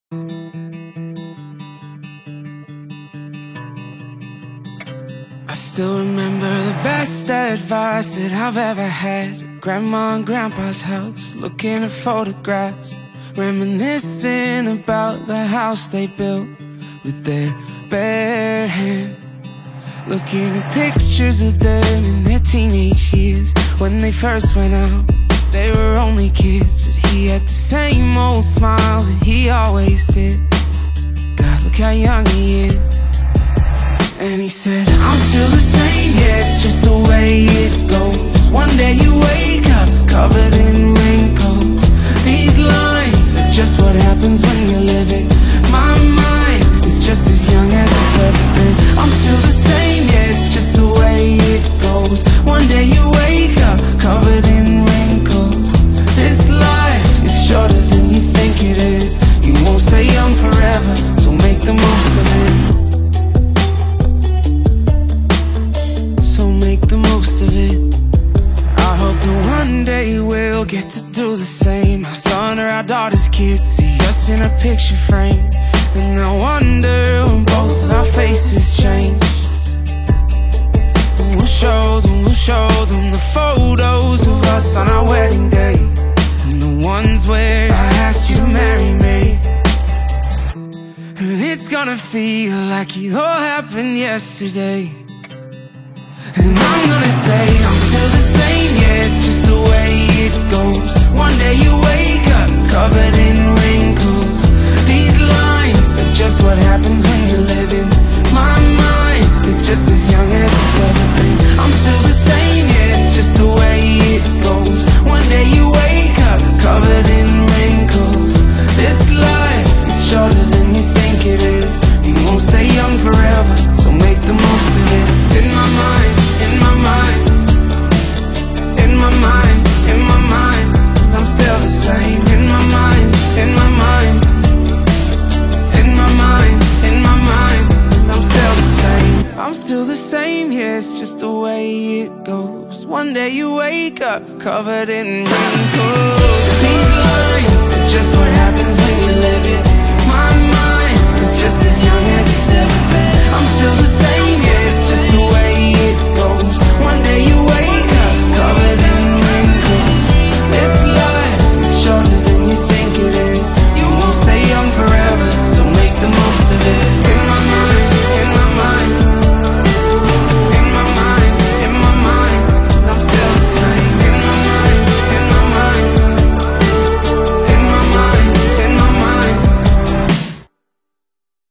I still remember the best advice that I've ever had. Grandma and Grandpa's house, looking at photographs, reminiscing about the house they built with their bare hands. Looking at pictures of them in their teenage years, when they first went out, they were only kids. But he had the same old smile that he always did. God, look how young he is. And he said, I'm still the same, yeah, it's just the way it goes. One day you wake up covered in wrinkles. These lines are just what happens when you're living. My mind is just as young as it's ever been. I'm still the same, yeah, it's just the way it goes. One day you wake up covered in wrinkles. This life is shorter than you think it is. You won't stay young forever, so make the most of it. So make the most of it. I hope that one day we'll get to do the same. Our son or our daughter's kids see us in a picture frame, and I wonder when both of our faces change. And we'll show them the photos of us on our wedding day, and the ones where I asked you to marry me. And it's gonna feel like it all happened yesterday. And I'm gonna say I'm still the same, yeah, it's just the way it goes. One day you wake up covered in wrinkles. These lines are just what happens when you're living. My mind is just as young as it's ever been. I'm still the same, yeah, it's just the way it goes. One day you wake up covered in wrinkles. This life is shorter than you think it is. You won't stay young forever, so make the most of it. In my mind, in my mind, in my mind, in my mind, I'm still the same. In my mind, in my mind, in my mind, in my mind, I'm still the same. I'm still the same, yeah, it's just the way it goes. One day you wake up covered in wrinkles. These lines are just what happens